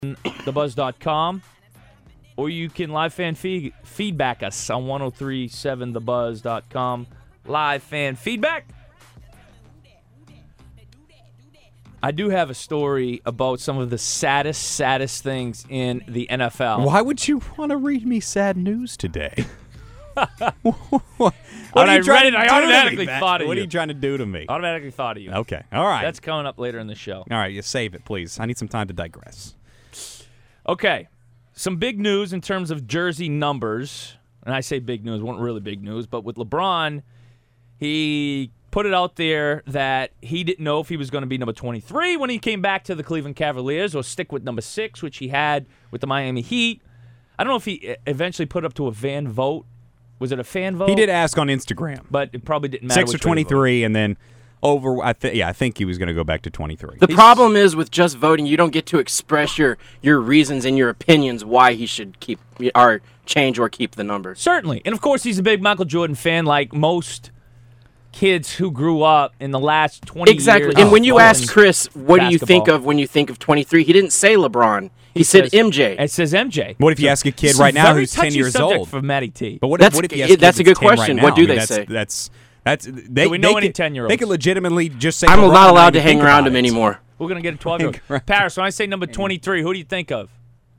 thebuzz.com, or you can live fan feedback us on 1037thebuzz.com. Live fan feedback. I do have a story about some of the saddest things in the NFL. Why would you want to read me sad news today? When I read it, I automatically thought of you. What are you trying to do to me? Automatically thought of you. Okay, all right. That's coming up later in the show. All right, you save it, please. I need some time to digress. Okay, some big news in terms of jersey numbers. And I say big news, wasn't really big news, but with LeBron, he put it out there that he didn't know if he was going to be number 23 when he came back to the Cleveland Cavaliers or stick with number 6, which he had with the Miami Heat. I don't know if he eventually put up to a fan vote. Was it a fan vote? He did ask on Instagram. But it probably didn't matter. 6 or 23, and then over, I think he was going to go back to 23. The problem is with just voting, you don't get to express your reasons and your opinions why he should keep or change or keep the number. Certainly. And, of course, he's a big Michael Jordan fan like most kids who grew up in the last 20 years. Exactly. And when you ask Chris, what do you think of when you think of 23, he didn't say LeBron. He said MJ. It says MJ. What if you ask a kid right now who's 10 years old? For Matty T. But what if you ask that's a good question. Right what do they say? Do we know any 10-year-olds? They could legitimately just say, I'm not allowed to hang around him anymore. We're going to get a 12-year-old. Paris, when I say number 23, who do you think of?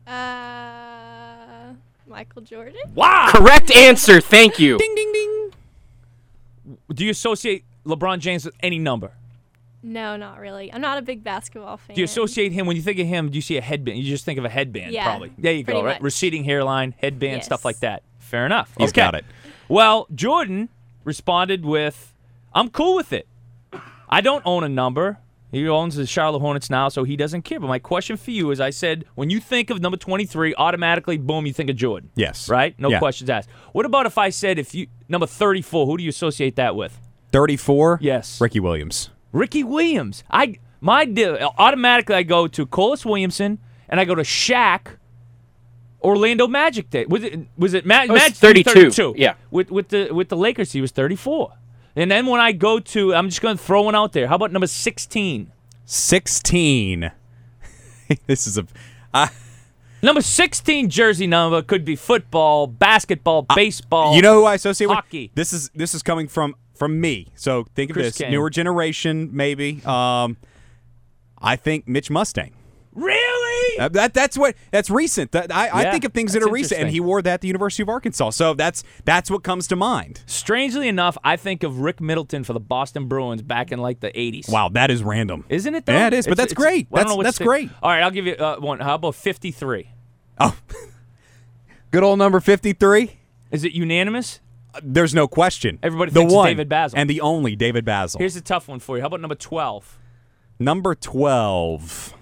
Michael Jordan. Wow. Correct answer. Thank you. Ding, ding, ding. Do you associate LeBron James with any number? No, not really. I'm not a big basketball fan. Do you associate him, when you think of him, do you see a headband? You just think of a headband, yeah, probably. There you go, right? Much. Receding hairline, headband, yes. stuff like that. Fair enough. He's got it. Well, Jordan responded with, I'm cool with it. I don't own a number. He owns the Charlotte Hornets now, so he doesn't care. But my question for you is, I said, when you think of number 23, automatically, boom, you think of Jordan. Yes. Right? No questions asked. What about if I said, number 34, who do you associate that with? 34? Yes. Ricky Williams. Ricky Williams. Automatically I go to Colas Williamson and I go to Shaq, Orlando Magic Day. Was it Magic 32? Yeah. With the Lakers he was 34. And then when I go to, I'm just going to throw one out there. How about number 16? 16. This is Number 16 jersey number could be football, basketball, baseball. You know who I associate hockey. with? This is coming from me. So think of Chris this. Kane. Newer generation, maybe. I think Mitch Mustang. Really? That's recent. I think of things that are recent, and he wore that at the University of Arkansas. So that's what comes to mind. Strangely enough, I think of Rick Middleton for the Boston Bruins back in like the 80s. Wow, that is random. Isn't it, though? Yeah, it is, but that's great. That's great. All right, I'll give you one. How about 53? Oh, good old number 53. Is it unanimous? There's no question. Everybody thinks it's David Basil. And the only David Basil. Here's a tough one for you. How about number 12? Number 12.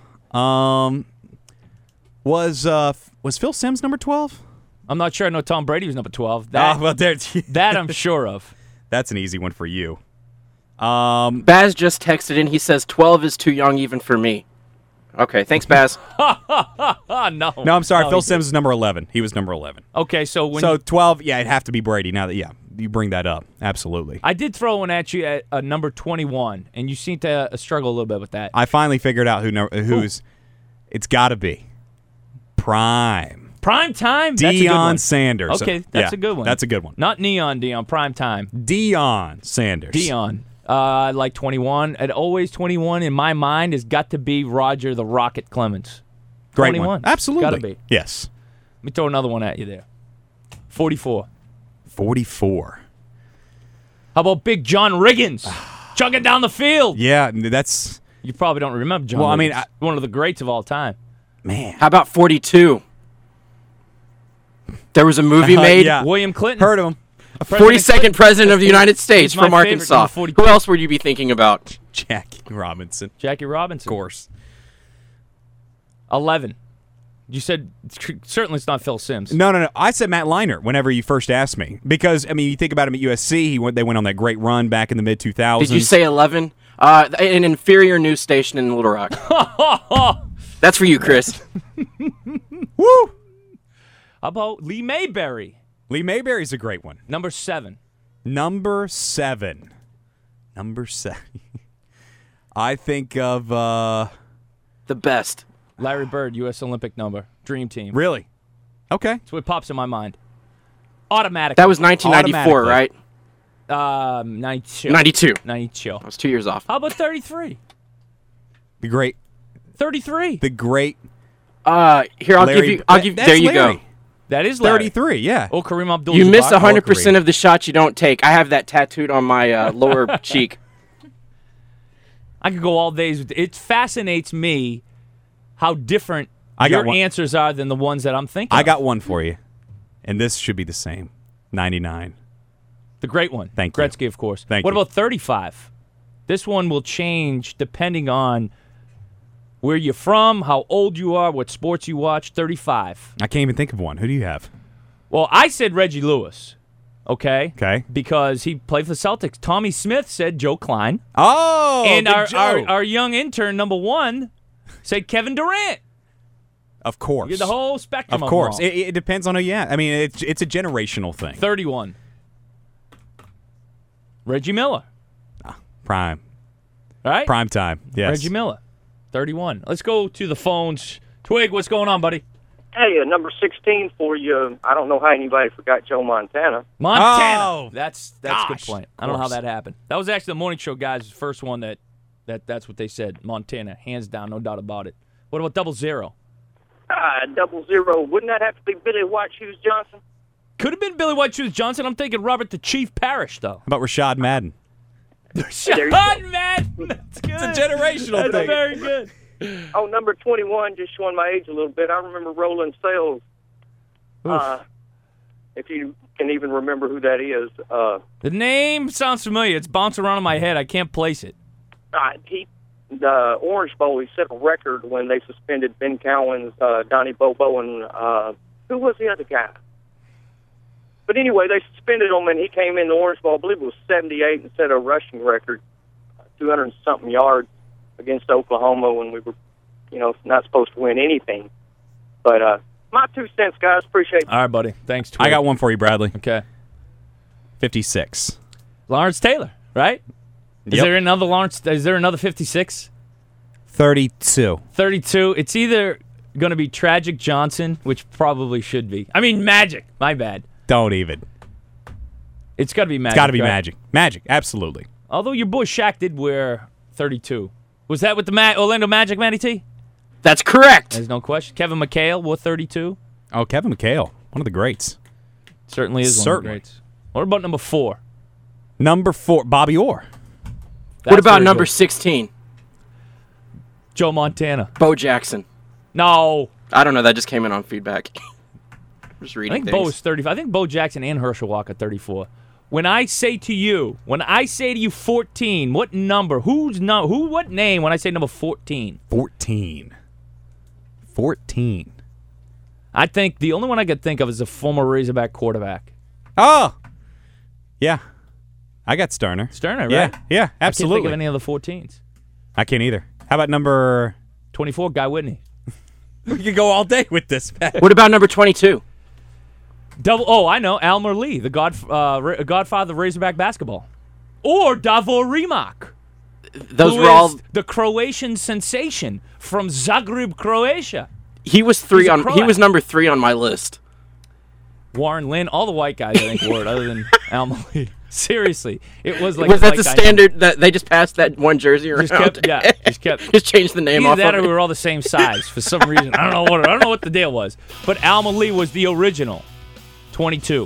Was Phil Simms number 12? I'm not sure. I know Tom Brady was number 12. That I'm sure of. That's an easy one for you. Baz just texted in. He says 12 is too young even for me. Okay, thanks, Baz. No, I'm sorry. Phil Simms is number 11. He was number 11. Okay, so 12, yeah, it'd have to be Brady. Now that you bring that up, absolutely. I did throw one at you at number 21, and you seem to struggle a little bit with that. I finally figured out who's. It's got to be Prime time. Deion Sanders. Okay, that's a good one. That's a good one. Not Neon Deion. Prime time. Deion Sanders. Deion. Like 21. And always 21 in my mind has got to be Roger the Rocket Clemens. Great 21. one. Absolutely. Got to be. Yes. Let me throw another one at you there. 44. 44. How about Big John Riggins? Chugging down the field. Yeah, that's... You probably don't remember John Riggins. One of the greats of all time. Man. How about 42? There was a movie made. Yeah. William Clinton. Heard of him. 42nd president of the United States my from Arkansas. favorite, Who else would you be thinking about? Jackie Robinson. Jackie Robinson. Of course. 11. You said certainly it's not Phil Simms. No. I said Matt Leinart whenever you first asked me. Because, I mean, you think about him at USC. They went on that great run back in the mid-2000s. Did you say 11? An inferior news station in Little Rock. That's for you, Chris. Woo! How about Lee Mayberry? Lee Mayberry's a great one. Number 7. Number 7. I think of... the best. Larry Bird, U.S. Olympic number, Dream Team. Really? Okay. That's what pops in my mind. Automatic. That was 1994, right? 92. 92. 92. I was 2 years off. How about 33? The great. 33. The great. Here, I'll Larry, give you. I'll give. that's There you Larry. go. That is Larry. 33, yeah. Oh, Kareem Abdul-Jabbar. You miss Jabbar. 100% of the shots you don't take. I have that tattooed on my lower cheek. I could go all days with it. It fascinates me how different I got your one. answers are than the ones that I'm thinking I of. got one for you, and this should be the same. 99. The great one. Thank you. Gretzky, of course. Thank what you. about 35? This one will change depending on where you're from, how old you are, what sports you watch. 35. I can't even think of one. Who do you have? Well, I said Reggie Lewis, okay? Okay. Because he played for the Celtics. Tommy Smith said Joe Klein. Oh, and Big our, Joe. our young intern, number one, said Kevin Durant. Of course. You're the whole spectrum Of course. them all. It depends on who you ask. I mean, it's a generational thing. 31. Reggie Miller. Prime. Right? Prime time. Yes. Reggie Miller. 31. Let's go to the phones. Twig, what's going on, buddy? Hey, number 16 for you. I don't know how anybody forgot Joe Montana. Montana. Oh, that's a good gosh, point. of I don't know how course. that happened. That was actually the morning show guys' first one that's what they said. Montana, hands down, no doubt about it. What about 00? 00. Wouldn't that have to be Billy White Shoes Johnson? Could have been Billy White Shoes Johnson. I'm thinking Robert the Chief Parrish, though. How about Rashad Madden? Sean There you go. Madden. That's good. It's a generational That's thing. very good. Oh, number 21, just showing my age a little bit. I remember Roland Sales. If you can even remember who that is. The name sounds familiar. It's bouncing around in my head. I can't place it. The Orange Bowl, he set a record when they suspended Ben Cowens, Donnie Bobo, and who was the other guy? But anyway, they suspended him, and he came in the Orange Bowl. I believe it was 78 and set a rushing record, 200-something yards against Oklahoma when we were, not supposed to win anything. But my 2 cents, guys. Appreciate it. All right, buddy. Thanks, Twig. I got one for you, Bradley. Okay. 56. Lawrence Taylor, right? Is Yep. there another Lawrence? Is there another 56? 32. 32. It's either going to be Tragic Johnson, which probably should be. I mean, Magic. My bad. Don't even. It's got to be Magic. It's got to be right? Magic. Magic, absolutely. Although your boy Shaq did wear 32. Was that with the Orlando Magic, Matty T? That's correct. There's no question. Kevin McHale wore 32. Oh, Kevin McHale, one of the greats. Certainly is one of Certainly. the greats. What about number 4? Number 4, Bobby Orr. That's What about very number good. 16? Joe Montana? Bo Jackson. No. I don't know. That just came in on feedback. Just I reading think things. Bo is 35. I think Bo Jackson and Herschel Walker 34. When I say to you 14, what number? What name when I say number 14? 14. 14. I think the only one I could think of is a former Razorback quarterback. Oh. Yeah. I got Sterner. Sterner, right? Yeah, I can't absolutely. think of any other 14s. I can't either. How about number... 24, Guy Whitney. We could go all day with this, Pat. What about number 22? I know. Almer Lee, the godfather of Razorback basketball. Or Davor Rimac. Those who were all. is the Croatian sensation from Zagreb, Croatia. He was He's a Croat. He was number 3 on my list. Warren Lynn, all the white guys, I think, were it, other than Almer Lee. Seriously, it was like Was that the guy- standard that they just passed that one jersey around? Just kept. Just changed the name Either off that of or we it. were all the same size for some reason. I don't know what the deal was. But Almer Lee was the original 22.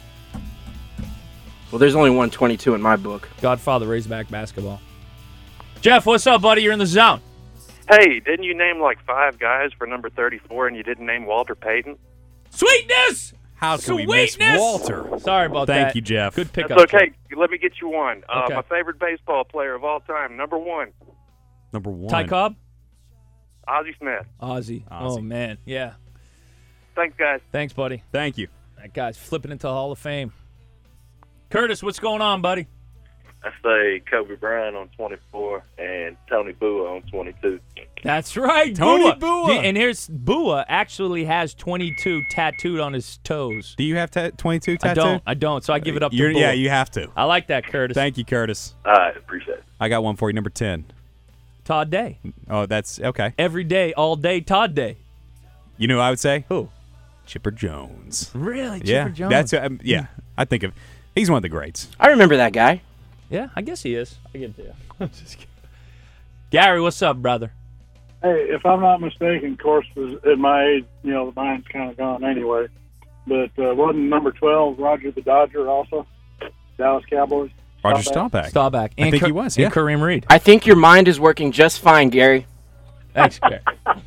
Well, there's only 122 in my book. Godfather Razorback basketball. Jeff, what's up, buddy? You're in the zone. Hey, didn't you name like 5 guys for number 34 and you didn't name Walter Payton? Sweetness! How can we miss Sweetness! Walter? Sorry about that. Thank you, Jeff. Good pickup. That's okay. Let me get you one. Okay. My favorite baseball player of all time, number 1, Number 1. Ty Cobb? Ozzie Smith. Ozzy. Oh, Ozzy. man. Yeah. Thanks, guys. Thanks, buddy. Thank you. That guy's flipping into the Hall of Fame. Curtis, what's going on, buddy? I say Kobe Bryant on 24 and Tony Bua on 22. That's right, Tony Bua. Yeah, and here's Bua actually has 22 tattooed on his toes. Do you have 22 tattooed? I don't. So I give it up to Bua. Yeah, you have to. I like that, Curtis. Thank you, Curtis. All right, appreciate it. I got one for you, number 10. Todd Day. Oh, that's okay. Every day, all day, Todd Day. You know who I would say? Who? Chipper Jones. Really? Yeah, Chipper Jones? that's I think of. He's one of the greats. I remember that guy. Yeah, I guess he is. I give it to you. I'm just kidding. Gary, what's up, brother? Hey, if I'm not mistaken, of course, at my age, the mind's kind of gone anyway. But wasn't number 12 Roger the Dodger also? Dallas Cowboys? Roger Staubach. Staubach. I think he was, yeah. And Kareem Reed. I think your mind is working just fine, Gary. Thanks, Gary.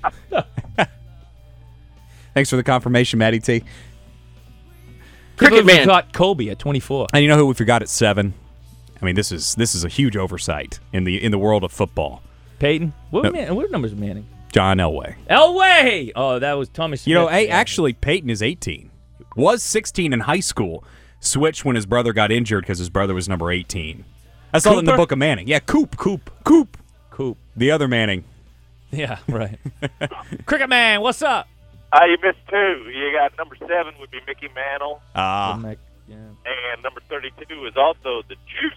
Thanks for the confirmation, Matty T. Cricket Man got Kobe at 24. And you know who we forgot at 7? I mean, this is a huge oversight in the world of football. Peyton? What numbers is Manning? John Elway. Elway! Oh, that was Tommy Smith. Actually, Peyton is 18. Was 16 in high school. Switched when his brother got injured because his brother was number 18. That's all in the book of Manning. Yeah, Coop. The other Manning. Yeah, right. Cricket Man, what's up? You missed 2. You got number 7 would be Mickey Mantle. Yeah. And number 32 is also the Juice.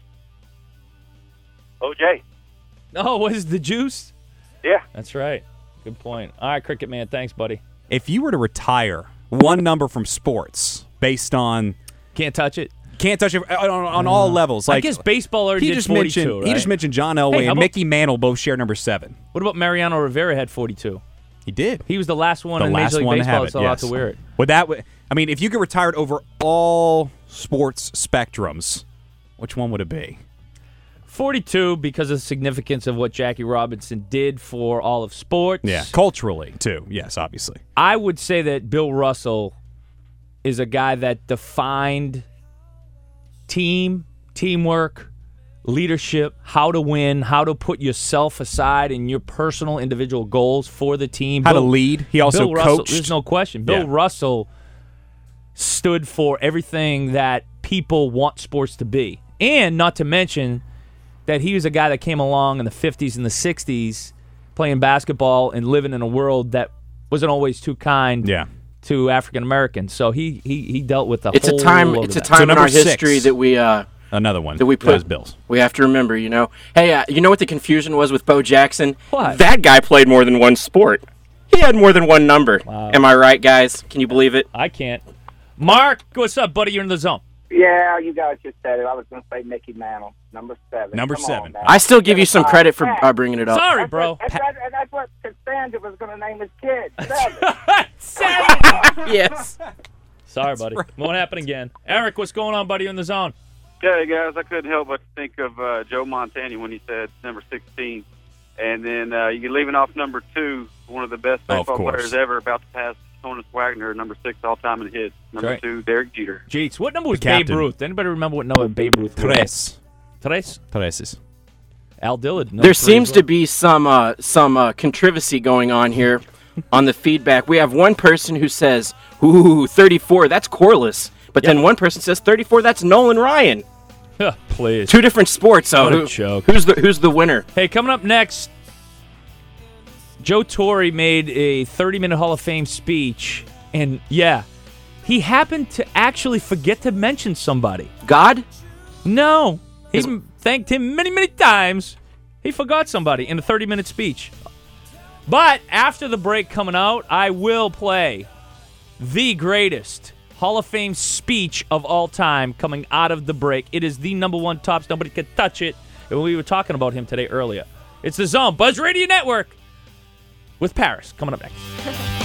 OJ. Oh, what is the Juice? Yeah. That's right. Good point. All right, Cricket Man, thanks, buddy. If you were to retire one number from sports based on... Can't touch it on all levels. Like, I guess baseball already did 42, right? He just mentioned John Elway and Mickey Mantle both share number 7. What about Mariano Rivera had 42? He did. He was the last one in Major League Baseball that's allowed to wear it. If you could retire it over all sports spectrums, which one would it be? 42 because of the significance of what Jackie Robinson did for all of sports. Yeah, culturally, too. Yes, obviously. I would say that Bill Russell is a guy that defined teamwork, leadership, how to win, how to put yourself aside and your personal individual goals for the team. How to lead. He also coached. There's no question. Bill Russell stood for everything that people want sports to be. And not to mention that he was a guy that came along in the 50s and the 60s playing basketball and living in a world that wasn't always too kind to African Americans. So he dealt with It's a time in our history that we another one that we put Bills. We have to remember, Hey, you know what the confusion was with Bo Jackson? What? That guy played more than one sport. He had more than one number. Wow. Am I right, guys? Can you believe it? I can't. Mark, what's up, buddy? You're in the zone. Yeah, you guys just said it. I was going to say Mickey Mantle, number 7. Number Come 7. on, I still give you some credit for bringing it up. Sorry, bro. That's what Costanza was going to name his kid. 7. Yes. Sorry, buddy. Won't happen again. Eric, what's going on, buddy? You're in the zone. Yeah, guys, I couldn't help but think of Joe Montana when he said number 16. And then you're leaving off number 2, one of the best baseball players ever, about to pass Honus Wagner, number 6 all-time in hits. Number 2, Derek Jeter. Jeets. What number was Babe Ruth? Anybody remember what number Babe Ruth was? Tres. Al Dillard. There seems to be some controversy going on here on the feedback. We have one person who says, ooh, 34, that's Corliss. But then one person says 34, that's Nolan Ryan. Please. 2 different sports. So who's the winner? Hey, coming up next, Joe Torre made a 30-minute Hall of Fame speech, and he happened to actually forget to mention somebody. God? No. He thanked him many, many times. He forgot somebody in a 30-minute speech. But after the break coming out, I will play the greatest Hall of Fame speech of all time coming out of the break. It is the number 1 tops. Nobody can touch it. And we were talking about him today earlier. It's the Zone, Buzz Radio Network, with Paris coming up next.